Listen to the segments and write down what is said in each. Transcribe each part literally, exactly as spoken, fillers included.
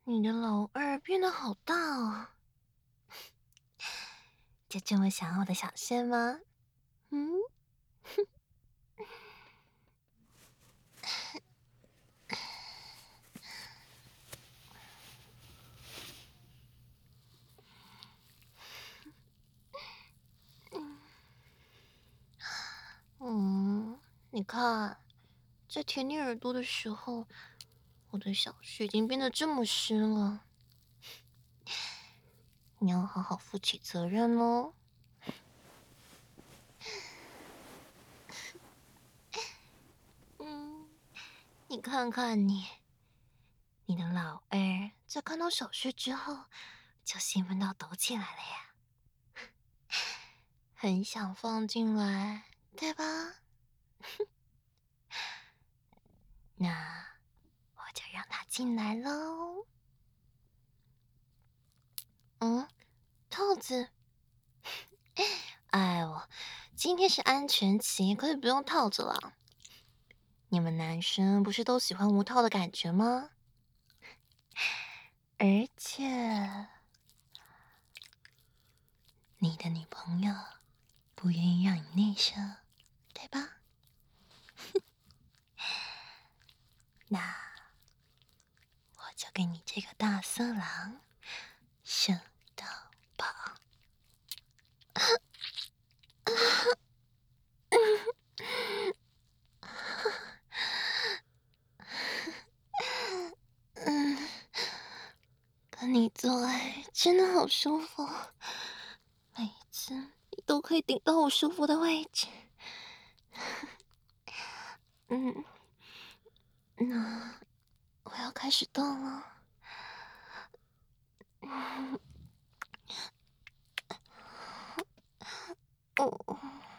你的老二变得好大哦，就这么想要我的小仙吗？嗯，嗯，你看，在舔你耳朵的时候，我的小穴已经变得这么湿了，你要好好负起责任哦。嗯，你看看你，你的老二在看到小穴之后，就兴奋到抖起来了呀，很想放进来，对吧？那我就让他进来喽。嗯，套子。哎我今天是安全期，可以不用套子了。你们男生不是都喜欢无套的感觉吗？而且你的女朋友不愿意让你内射，对吧？那我就给你这个大色狼射到饱。嗯，跟你做爱真的好舒服，每一次你都可以顶到我舒服的位置。嗯，那我要开始动了。嗯，哦，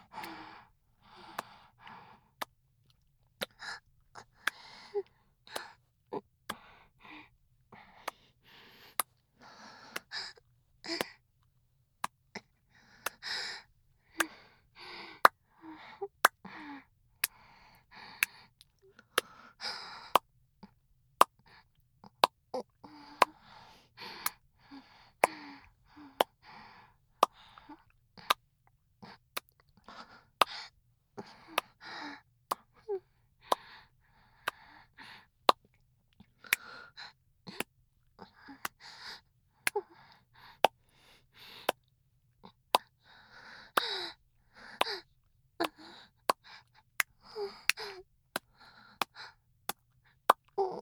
哦，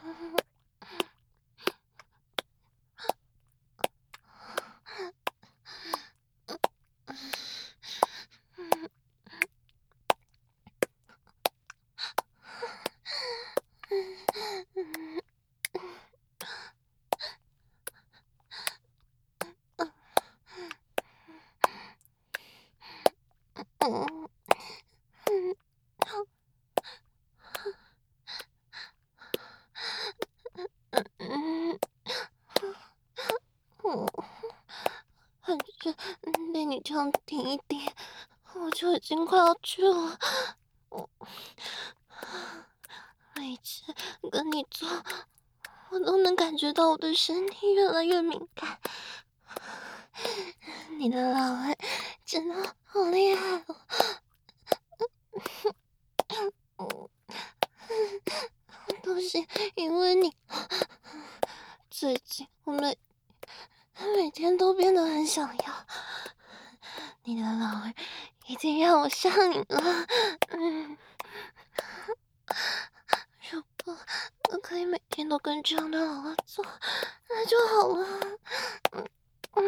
嗯，嗯，嗯，反正被你这样点一点，我就已经快要去了。我每次跟你做，我都能感觉到我的身体越来越敏感。你的老二真的好厉害哦！嗯，都是因为你。最近我每每天都变得很想要，你的老二已经让我上瘾了。嗯，如果我可以每天都跟这样的老二做，那就好了。嗯嗯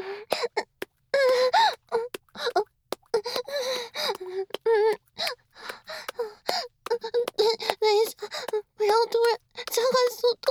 嗯，等等一下，不要突然加快速度。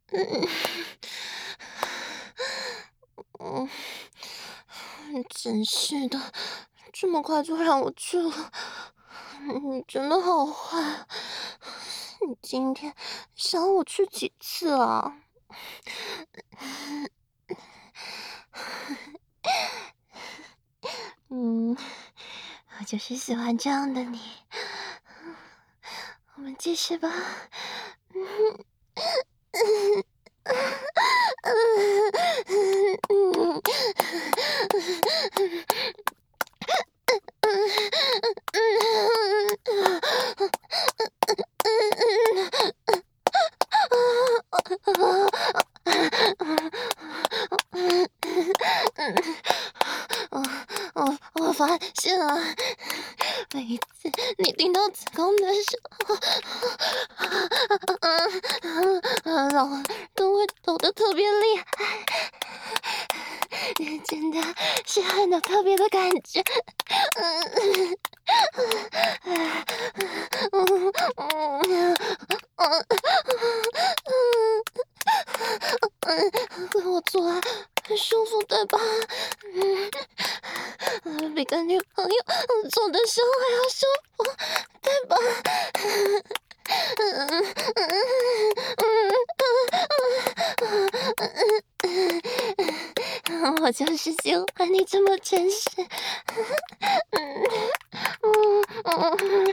嗯嗯，真是的，这么快就让我去了，你真的好坏。你今天想我去几次啊？嗯，我就是喜欢这样的你。我们继续吧。嗯我我我发现了，每一次你顶到子宫的时候，嗯嗯，老二都会抖得特别厉害，真的是很有特别的感觉。嗯嗯嗯嗯嗯，跟我做爱很舒服对吧？嗯嗯，比跟女朋友做的时候还要舒服对吧？嗯嗯嗯嗯，我就是喜欢你这么诚实。嗯嗯嗯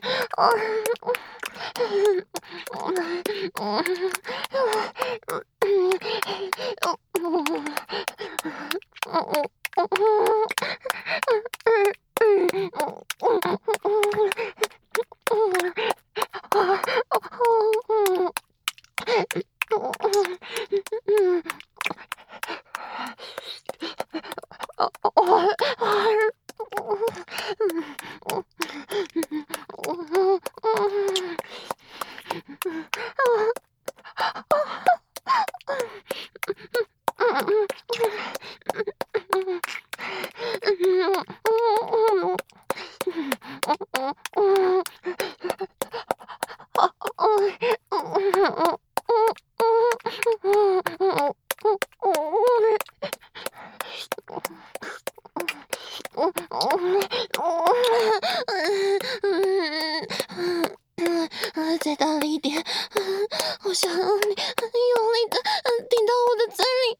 再大力一点，我想让你用力的顶到我的嘴里，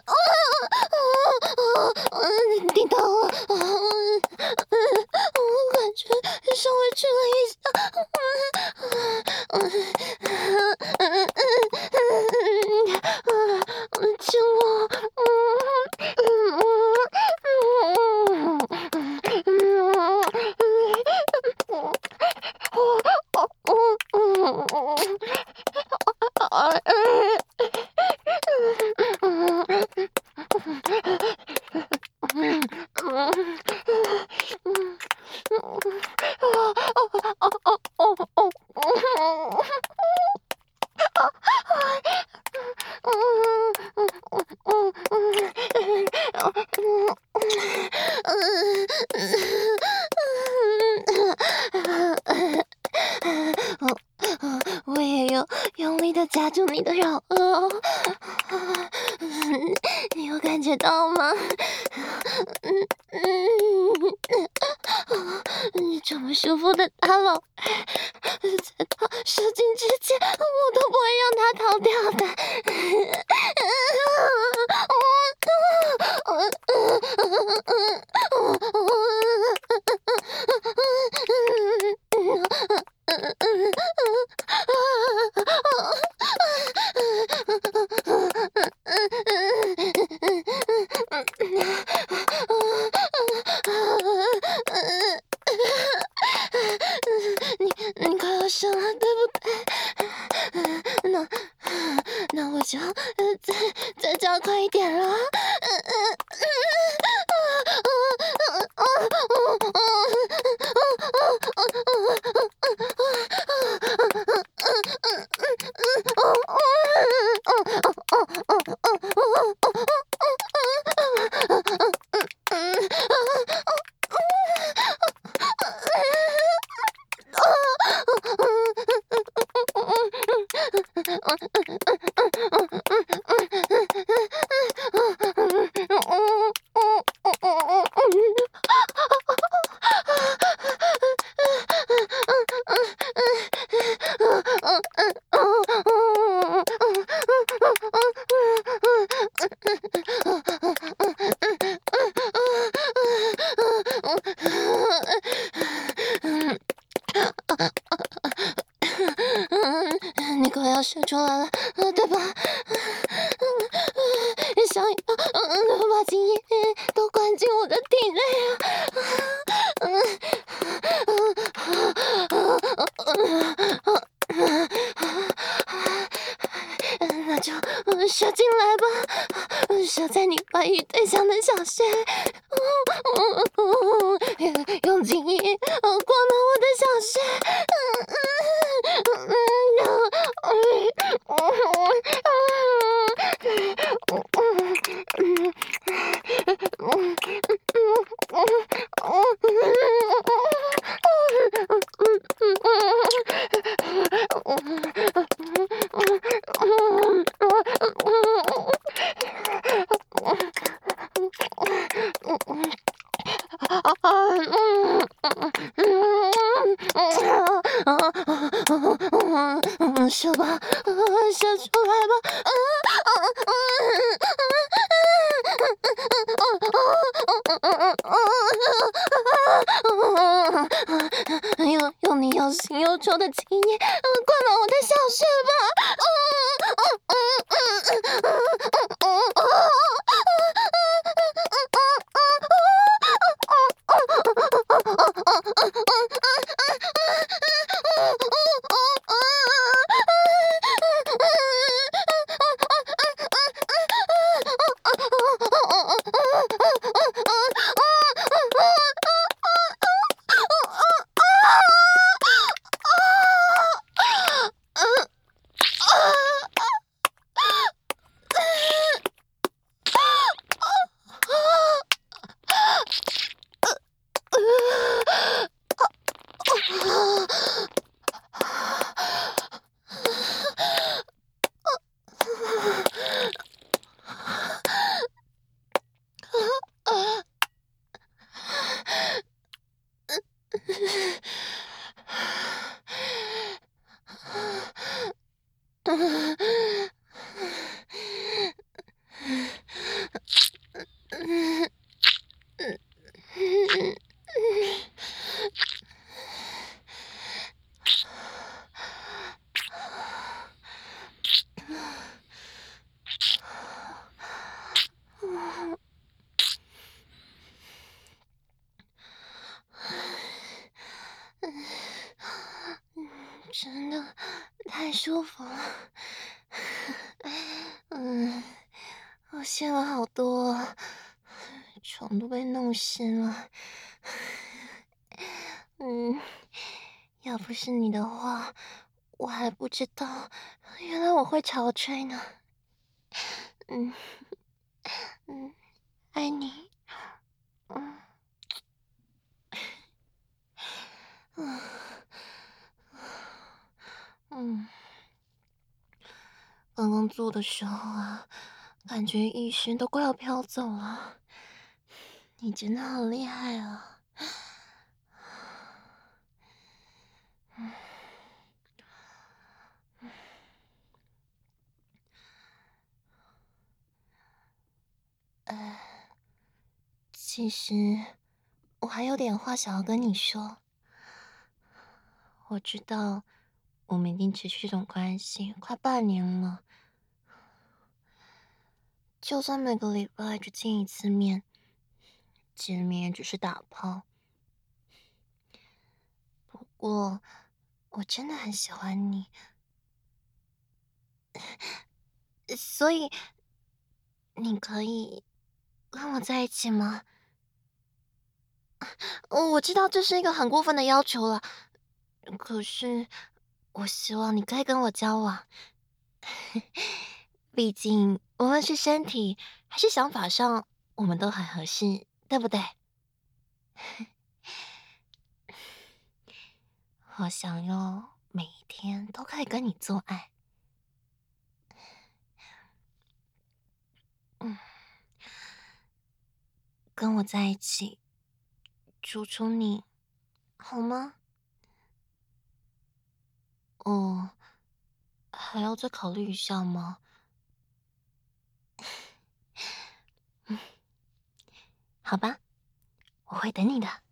顶到我，我感觉稍微去了一下，亲我，我也有用力的夹住你的肉哦，你有感觉到吗？嗯嗯，你这么舒服的大佬，在他射精之前，我都不会让他逃掉的。你你快要生了，对不对？那那我就再再加快一点了。 了，对吧？想要把精液都灌进我的体内啊！那就射进来吧，射在你怀疑对象的小穴，用精液灌满我的小穴。射吧，射出来吧！用用你又腥又臭的精液灌满我的小穴吧！真的太舒服了，嗯，我泄了好多，床都被弄湿了，嗯，要不是你的话，我还不知道，原来我会潮吹呢，嗯嗯，爱你，嗯嗯嗯。刚刚做的时候啊，感觉意识都快要飘走了。你真的好厉害啊！呃，其实我还有点话想要跟你说。我知道我们已经持续这种关系快半年了，就算每个礼拜只见一次面，见面也只是打炮。不过，我真的很喜欢你，所以你可以跟我在一起吗？哦我知道这是一个很过分的要求了，可是我希望你可以跟我交往。毕竟无论是身体还是想法上，我们都很合适，对不对？我想要每一天都可以跟你做爱。嗯，跟我在一起，楚楚你，好吗？哦，还要再考虑一下吗？好吧，我会等你的。